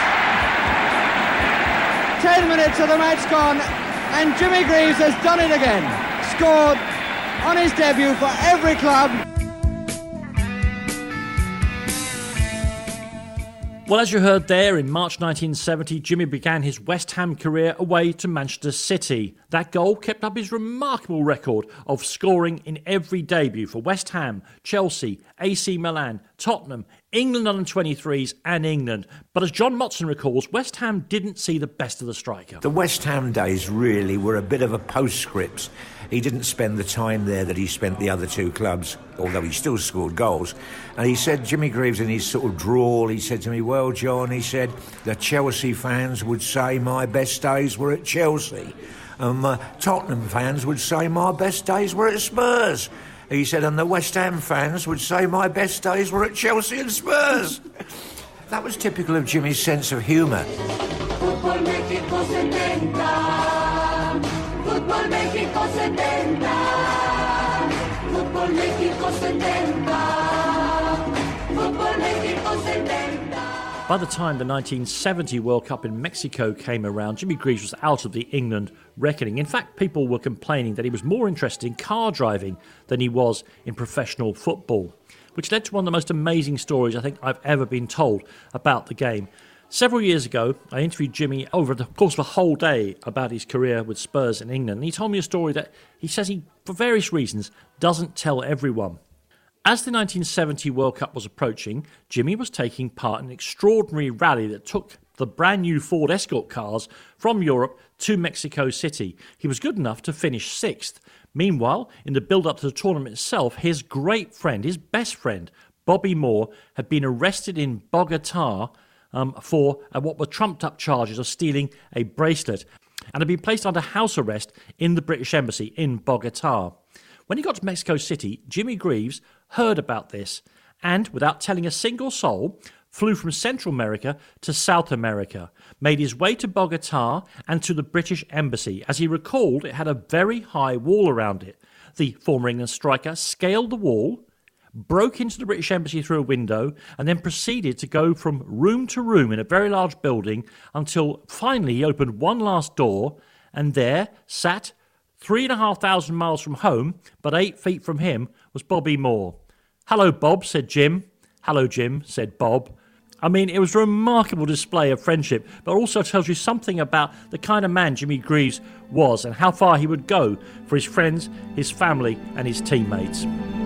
H: 10 minutes of the match gone, and Jimmy Greaves has done it again. Scored on his debut for every club.
C: Well, as you heard there, in March 1970, Jimmy began his West Ham career away to Manchester City. That goal kept up his remarkable record of scoring in every debut for West Ham, Chelsea, AC Milan, Tottenham, England under-23s and England. But as John Motson recalls, West Ham didn't see the best of the striker.
G: The West Ham days really were a bit of a postscript. He didn't spend the time there that he spent the other two clubs, although he still scored goals. And he said, Jimmy Greaves, in his sort of drawl, he said to me, well, John, he said, the Chelsea fans would say my best days were at Chelsea. Tottenham fans would say my best days were at Spurs. He said, and the West Ham fans would say my best days were at Chelsea and Spurs. That was typical of Jimmy's sense of humour.
K: Fútbol México 70. Fútbol México 70. Fútbol México 70. Fútbol México 70.
C: By the time the 1970 World Cup in Mexico came around, Jimmy Greaves was out of the England reckoning. In fact, people were complaining that he was more interested in car driving than he was in professional football, which led to one of the most amazing stories I think I've ever been told about the game. Several years ago, I interviewed Jimmy over the course of a whole day about his career with Spurs in England. And he told me a story that he says he, for various reasons, doesn't tell everyone. As the 1970 World Cup was approaching, Jimmy was taking part in an extraordinary rally that took the brand new Ford Escort cars from Europe to Mexico City. He was good enough to finish 6th. Meanwhile, in the build-up to the tournament itself, his great friend, his best friend, Bobby Moore, had been arrested in Bogota for what were trumped-up charges of stealing a bracelet and had been placed under house arrest in the British Embassy in Bogota. When he got to Mexico City, Jimmy Greaves heard about this and, without telling a single soul, flew from Central America to South America, made his way to Bogota and to the British Embassy. As he recalled, it had a very high wall around it. The former England striker scaled the wall, broke into the British Embassy through a window, and then proceeded to go from room to room in a very large building until finally he opened one last door, and there sat 3,500 miles from home, but 8 feet from him, was Bobby Moore. "Hello, Bob," said Jim. "Hello, Jim," said Bob. I mean, it was a remarkable display of friendship, but also tells you something about the kind of man Jimmy Greaves was and how far he would go for his friends, his family, and his teammates.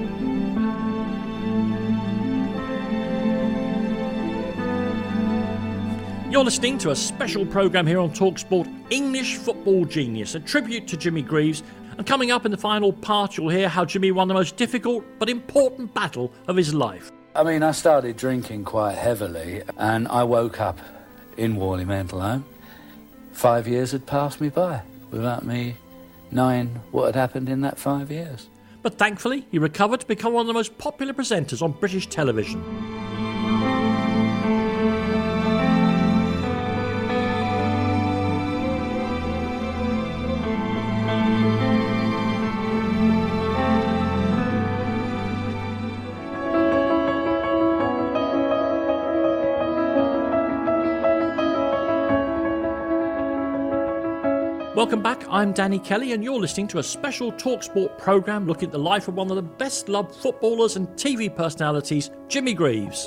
C: You're listening to a special programme here on TalkSport, English Football Genius, a tribute to Jimmy Greaves. And coming up in the final part, you'll hear how Jimmy won the most difficult but important battle of his life.
I: I mean, I started drinking quite heavily and I woke up in Worley Mental Home. 5 years had passed me by without me knowing what had happened in that 5 years.
C: But thankfully, he recovered to become one of the most popular presenters on British television. Welcome back, I'm Danny Kelly and you're listening to a special TalkSport programme looking at the life of one of the best-loved footballers and TV personalities, Jimmy Greaves.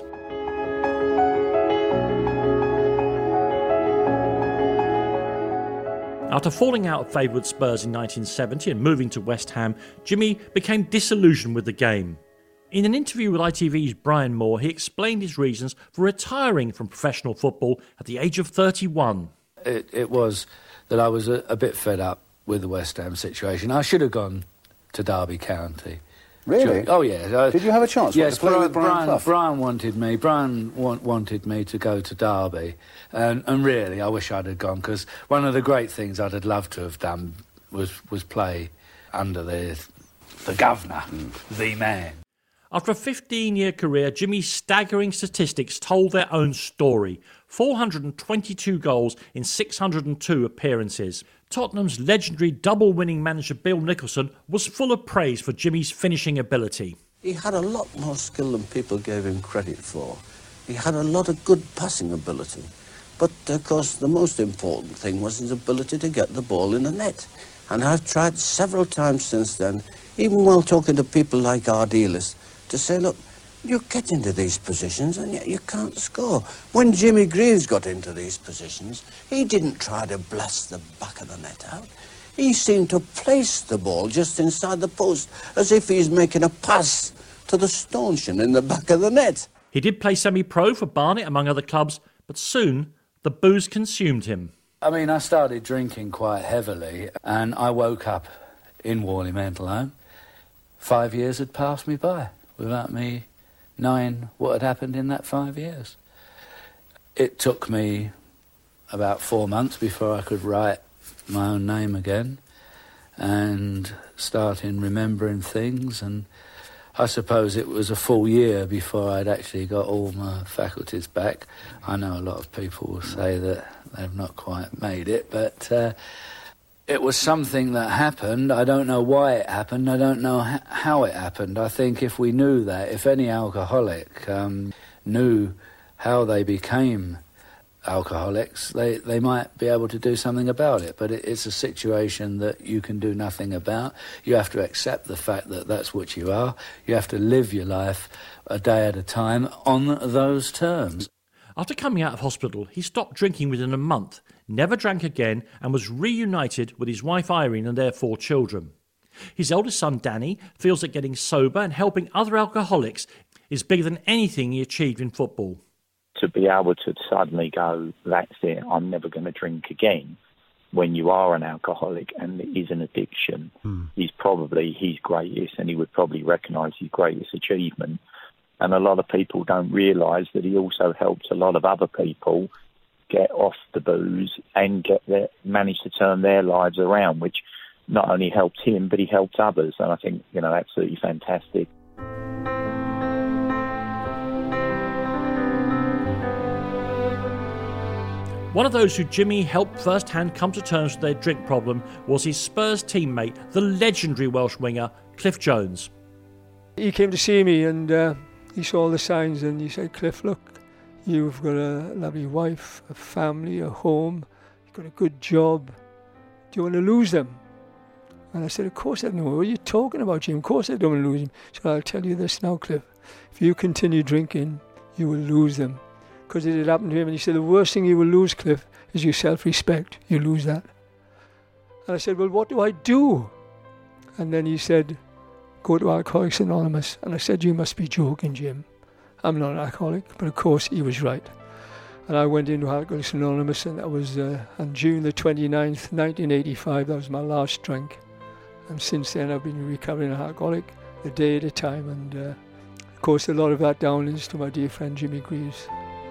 C: After falling out of favour with Spurs in 1970 and moving to West Ham, Jimmy became disillusioned with the game. In an interview with ITV's Brian Moore, he explained his reasons for retiring from professional football at the age of 31.
I: It was that I was a bit fed up with the West Ham situation. I should have gone to Derby County.
D: Really?
I: Oh, yeah.
D: Did you have a chance?
I: Yes,
D: to play with
I: Brian wanted me. Brian wanted me to go to Derby. And really, I wish I'd have gone, because one of the great things I'd have loved to have done was play under the governor, the man.
C: After a 15-year career, Jimmy's staggering statistics told their own story. 422 goals in 602 appearances. Tottenham's legendary double-winning manager Bill Nicholson was full of praise for Jimmy's finishing ability.
F: He had a lot more skill than people gave him credit for. He had a lot of good passing ability. But, of course, the most important thing was his ability to get the ball in the net. And I've tried several times since then, even while talking to people like our dealers, to say, look, You get into these positions and yet you can't score. When Jimmy Greaves got into these positions, he didn't try to blast the back of the net out. He seemed to place the ball just inside the post, as if he's making a pass to the stanchion in the back of the net.
C: He did play semi-pro for Barnet, among other clubs, but soon the booze consumed him.
I: I mean, I started drinking quite heavily, and I woke up in Worley Mental Home. 5 years had passed me by without me knowing what had happened in that 5 years. It took me about 4 months before I could write my own name again and starting remembering things, and I suppose it was a full year before I'd actually got all my faculties back. I know a lot of people will say that they've not quite made it, but it was something that happened. I don't know why it happened. I don't know how it happened. I think if we knew that, if any alcoholic knew how they became alcoholics, they might be able to do something about it. But it's a situation that you can do nothing about. You have to accept the fact that that's what you are. You have to live your life a day at a time on those terms.
C: After coming out of hospital, he stopped drinking within a month, never drank again, and was reunited with his wife Irene and their 4 children. His eldest son Danny feels that getting sober and helping other alcoholics is bigger than anything he achieved in football.
D: To be able to suddenly go, that's it, I'm never going to drink again, when you are an alcoholic and it is an addiction, is probably his greatest, and he would probably recognise his greatest achievement. And a lot of people don't realise that he also helped a lot of other people get off the booze and manage to turn their lives around, which not only helped him, but he helped others. And I think, absolutely fantastic.
C: One of those who Jimmy helped firsthand come to terms with their drink problem was his Spurs teammate, the legendary Welsh winger, Cliff Jones.
R: He came to see me and he saw the signs and he said, Cliff, look, you've got a lovely wife, a family, a home, you've got a good job. Do you want to lose them? And I said, of course I don't. What are you talking about, Jim? Of course I don't want to lose them. So I'll tell you this now, Cliff. If you continue drinking, you will lose them. Because it had happened to him. And he said, the worst thing you will lose, Cliff, is your self-respect. You lose that. And I said, well, what do I do? And then he said, go to Alcoholics Anonymous. And I said, you must be joking, Jim. I'm not an alcoholic. But of course, he was right. And I went into Alcoholics Anonymous, and that was on June the 29th, 1985. That was my last drink. And since then, I've been recovering an alcoholic a day at a time. And of course, a lot of that down is to my dear friend Jimmy Greaves.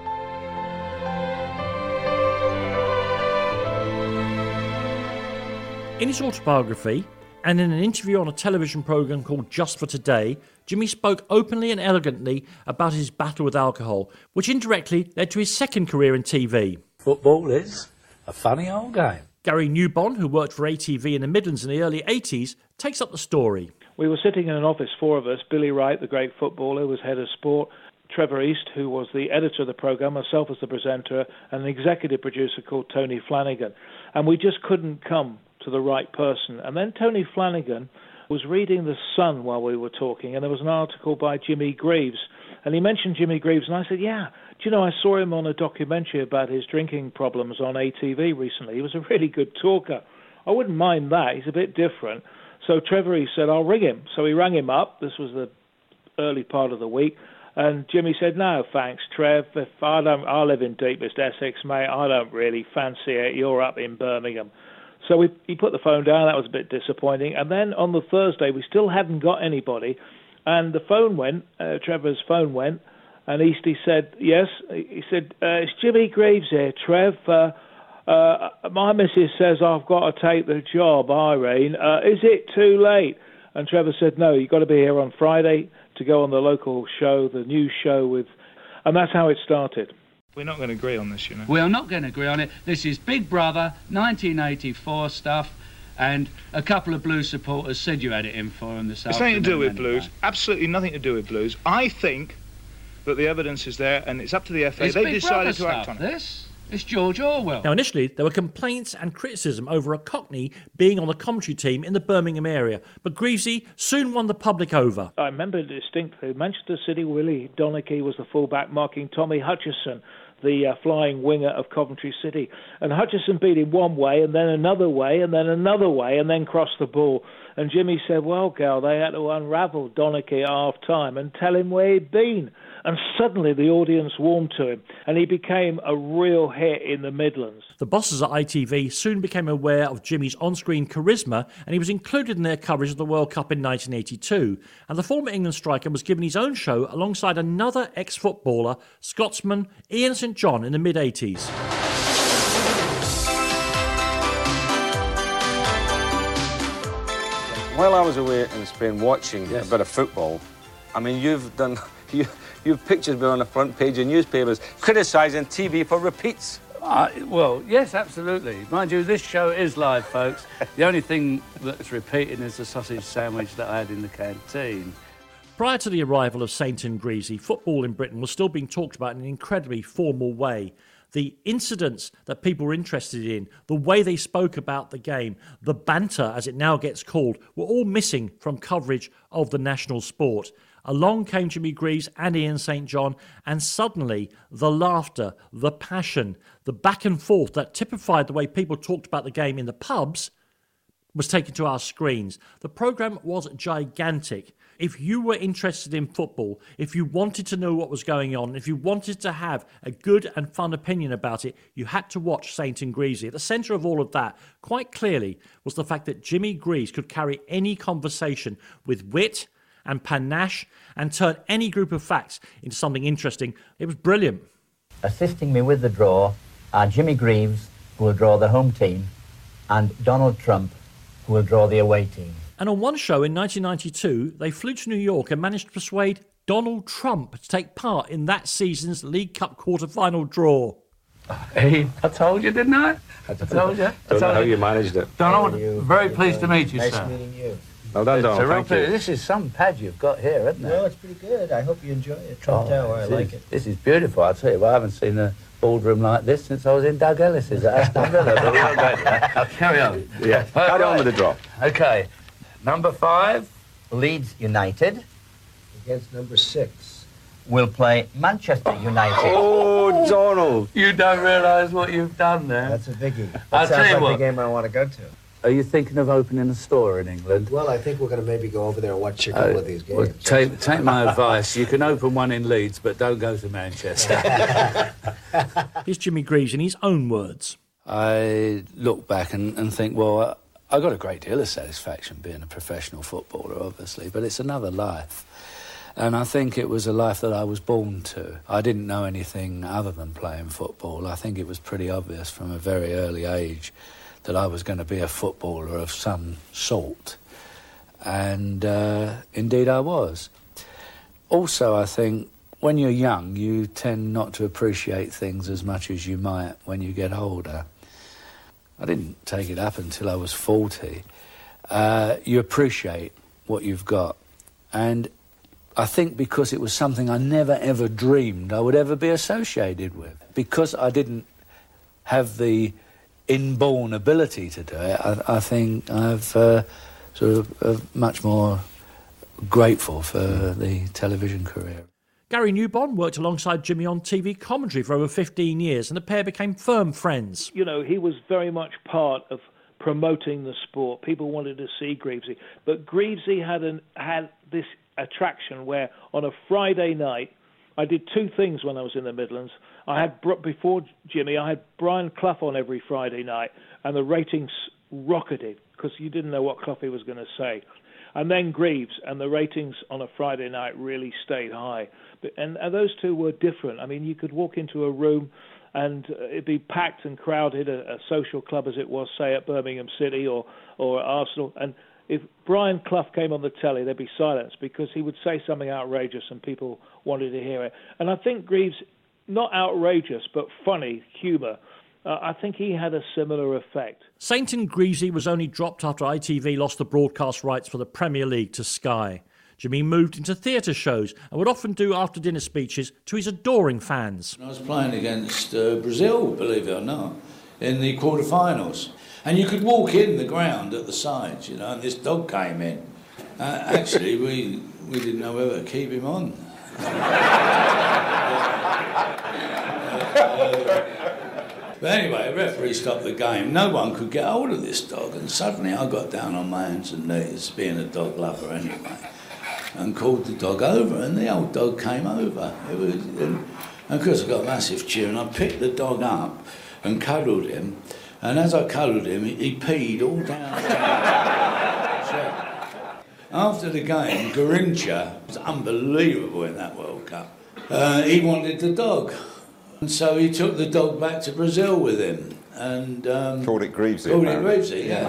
C: In his autobiography, and in an interview on a television programme called Just for Today, Jimmy spoke openly and elegantly about his battle with alcohol, which indirectly led to his second career in TV.
I: Football is a funny old game.
C: Gary Newbon, who worked for ATV in the Midlands in the early 80s, takes up the story.
W: We were sitting in an office, 4 of us. Billy Wright, the great footballer, was head of sport. Trevor East, who was the editor of the programme, myself as the presenter, and an executive producer called Tony Flanagan. And we just couldn't come to the right person. And then Tony Flanagan was reading The Sun while we were talking, and there was an article by Jimmy Greaves, and he mentioned Jimmy Greaves, and I said, yeah, do you know, I saw him on a documentary about his drinking problems on ATV recently. He was a really good talker. I wouldn't mind that. He's a bit different. So Trevor, he said, I'll ring him. So he rang him up. This was the early part of the week. And Jimmy said, no, thanks, Trev. I live in deepest Essex, mate. I don't really fancy it. You're up in Birmingham. So he put the phone down. That was a bit disappointing. And then on the Thursday, we still hadn't got anybody. And the phone went, Trevor's phone went, and Eastie said, yes. He said, it's Jimmy Greaves here, Trev. My missus says I've got to take the job, Irene. Is it too late? And Trevor said, no, you've got to be here on Friday to go on the local show, the news show with... And that's how it started.
X: We're not going to agree on this, you know.
Y: We are not going to agree on it. This is Big Brother, 1984 stuff, and a couple of Blues supporters said you had it in for them this afternoon.
X: It's nothing to do with Blues. Absolutely nothing to do with Blues. I think that the evidence is there, and it's up to the FA. They decided to act on it.
Y: It's George Orwell.
C: Now, initially, there were complaints and criticism over a Cockney being on the commentary team in the Birmingham area, but Greavesy soon won the public over.
W: I remember distinctly, Manchester City Willie Donachie was the fullback marking Tommy Hutchison, the flying winger of Coventry City. And Hutchison beat him one way, and then another way, and then another way, and then crossed the ball. And Jimmy said, well, Gal, they had to unravel Donachie at half-time and tell him where he'd been. And suddenly the audience warmed to him, and he became a real hit in the Midlands.
C: The bosses at ITV soon became aware of Jimmy's on-screen charisma, and he was included in their coverage of the World Cup in 1982. And the former England striker was given his own show alongside another ex-footballer, Scotsman Ian St John, in the mid-80s.
E: While I was away in Spain watching a bit of football, I mean, you've pictures been on the front page of newspapers criticising TV for repeats.
Y: Well, yes, absolutely. Mind you, this show is live, folks. The only thing that's repeating is the sausage sandwich that I had in the canteen.
C: Prior to the arrival of Saint and Greavesy, football in Britain was still being talked about in an incredibly formal way. The incidents that people were interested in, the way they spoke about the game, the banter, as it now gets called, were all missing from coverage of the national sport. Along came Jimmy Greaves and Ian St John, and suddenly the laughter, the passion, the back and forth that typified the way people talked about the game in the pubs was taken to our screens. The programme was gigantic. If you were interested in football, if you wanted to know what was going on, if you wanted to have a good and fun opinion about it, you had to watch Saint and Greavesy. At the centre of all of that, quite clearly, was the fact that Jimmy Greaves could carry any conversation with wit and panache and turn any group of facts into something interesting. It was brilliant.
M: Assisting me with the draw are Jimmy Greaves, who will draw the home team, and Donald Trump, who will draw the away team.
C: And on one show in 1992, they flew to New York and managed to persuade Donald Trump to take part in that season's League Cup quarter-final draw.
Y: Hey, I told you, didn't I? I told you.
E: Don't know how you managed it.
Y: Donald, very pleased to meet you,
M: nice
Y: sir.
M: Nice meeting you.
E: Well done, Donald. Thank you.
Y: This is some pad you've got here, isn't it?
M: No, it's pretty good. I hope you enjoy it. Trump Tower, I like it.
Y: This is beautiful. I'll tell you what, I haven't seen a ballroom like this since I was in Doug Ellis's at Aston Villa. But we'll go there. Carry on.
E: Yeah, carry on with the draw.
M: Okay. Number 5, Leeds United, against number 6, will play Manchester United.
E: Oh, Donald!
Y: You don't realise what you've done there.
M: That's a biggie.
Y: I'll tell you
M: like
Y: what.
M: the game I want to go to.
Y: Are you thinking of opening a store in England?
M: Well, I think we're going to maybe go over there and watch a couple of these games.
Y: Well, take my advice. You can open one in Leeds, but don't go to Manchester.
C: Here's Jimmy Greaves in his own words.
Y: I look back and think, well, I got a great deal of satisfaction being a professional footballer, obviously, but it's another life. And I think it was a life that I was born to. I didn't know anything other than playing football. I think it was pretty obvious from a very early age that I was going to be a footballer of some sort. And indeed I was. Also, I think when you're young, you tend not to appreciate things as much as you might when you get older. I didn't take it up until I was 40. You appreciate what you've got. And I think because it was something I never, ever dreamed I would ever be associated with. Because I didn't have the inborn ability to do it, I think I've sort of much more grateful for the television career.
C: Gary Newbon worked alongside Jimmy on TV commentary for over 15 years, and the pair became firm friends.
W: You know, he was very much part of promoting the sport. People wanted to see Greavesy. But Greavesy had this attraction where on a Friday night, I did two things when I was in the Midlands. Before Jimmy, I had Brian Clough on every Friday night, and the ratings rocketed because you didn't know what Cloughy was going to say. And then Greaves, and the ratings on a Friday night really stayed high. And those two were different. I mean, you could walk into a room and it'd be packed and crowded, a social club as it was, say, at Birmingham City or at Arsenal. And if Brian Clough came on the telly, there'd be silence because he would say something outrageous and people wanted to hear it. And I think Greaves, not outrageous, but funny humour, I think he had a similar effect.
C: Saint and Greavesy was only dropped after ITV lost the broadcast rights for the Premier League to Sky. Jimmy moved into theatre shows and would often do after-dinner speeches to his adoring fans.
I: I was playing against Brazil, believe it or not, in the quarterfinals. And you could walk in the ground at the sides, you know, and this dog came in. Actually, we didn't know whether to keep him on. But anyway, the referee stopped the game. No one could get hold of this dog, and suddenly I got down on my hands and knees, being a dog lover anyway, and called the dog over, and the old dog came over. And of course I got a massive cheer, and I picked the dog up and cuddled him, and as I cuddled him, he peed all down. After the game, Garrincha was unbelievable in that World Cup. He wanted the dog. And so he took the dog back to Brazil with him and
O: called it Greavesy.
I: Called it Greavesy, yeah.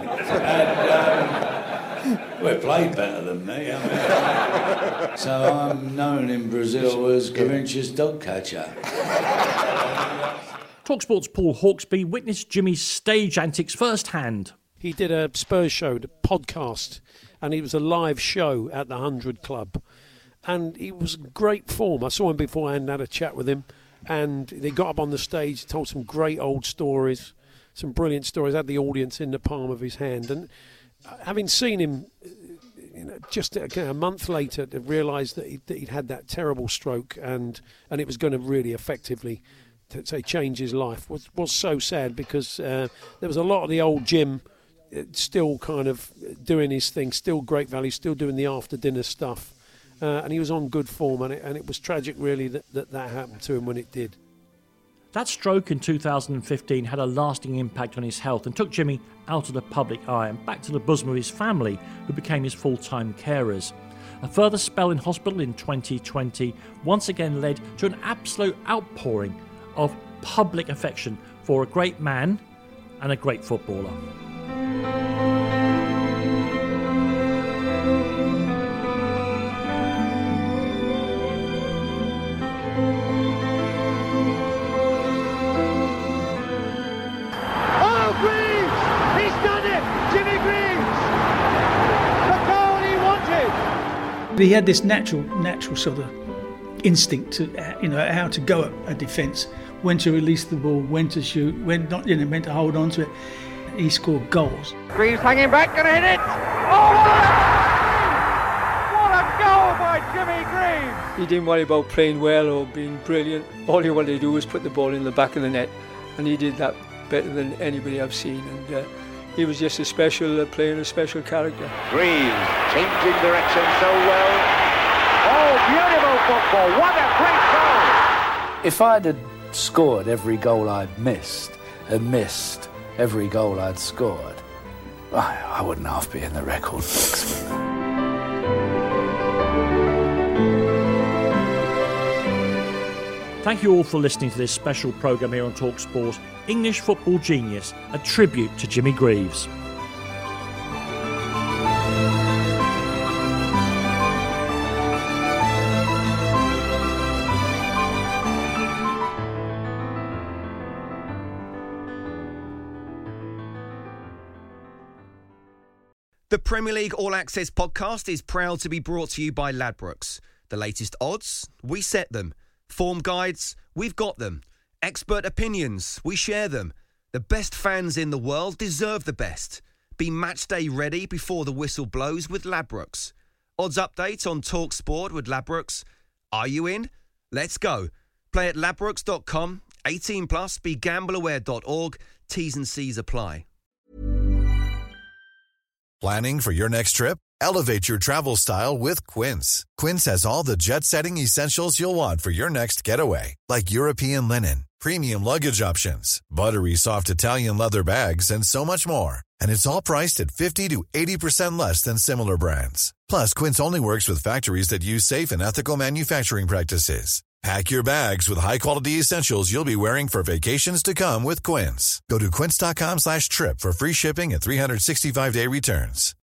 I: And, well, it played better than me. I mean, so I'm known in Brazil as Garrincha's dog catcher.
C: TalkSport's Paul Hawksbee witnessed Jimmy's stage antics firsthand.
P: He did a Spurs show, the podcast, and it was a live show at the 100 Club. And he was in great form. I saw him beforehand, had a chat with him. And they got up on the stage, told some great old stories, some brilliant stories, had the audience in the palm of his hand. And having seen him, just a month later, to realise that he'd had that terrible stroke and it was going to really effectively, change his life was so sad, because there was a lot of the old Jim still kind of doing his thing, still great value, still doing the after-dinner stuff. And he was on good form, and it was tragic, really, that happened to him when it did.
C: That stroke in 2015 had a lasting impact on his health and took Jimmy out of the public eye and back to the bosom of his family, who became his full-time carers. A further spell in hospital in 2020 once again led to an absolute outpouring of public affection for a great man and a great footballer.
J: He had this natural sort of instinct to, how to go at a defence, when to release the ball, when to shoot, when not, when to hold on to it. He scored goals.
H: Greaves hanging back, gonna hit it. Oh, what a goal by Jimmy Greaves!
R: He didn't worry about playing well or being brilliant. All he wanted to do was put the ball in the back of the net, and he did that better than anybody I've seen. And he was just playing a special character.
V: Greaves changing direction so well.
H: Oh, beautiful football. What a great goal.
Y: If I'd had scored every goal I'd missed and missed every goal I'd scored, I wouldn't half be in the record books.
C: Thank you all for listening to this special programme here on TalkSport, English Football Genius, a tribute to Jimmy Greaves.
B: The Premier League All Access podcast is proud to be brought to you by Ladbrokes. The latest odds, we set them. Form guides, we've got them. Expert opinions, we share them. The best fans in the world deserve the best. Be match day ready before the whistle blows with Ladbrokes. Odds update on TalkSport with Ladbrokes. Are you in? Let's go. Play at ladbrokes.com. 18 plus. BeGambleAware.org. T's and C's apply.
Q: Planning for your next trip? Elevate your travel style with Quince. Quince has all the jet-setting essentials you'll want for your next getaway, like European linen, premium luggage options, buttery soft Italian leather bags, and so much more. And it's all priced at 50 to 80% less than similar brands. Plus, Quince only works with factories that use safe and ethical manufacturing practices. Pack your bags with high-quality essentials you'll be wearing for vacations to come with Quince. Go to quince.com/trip for free shipping and 365-day returns.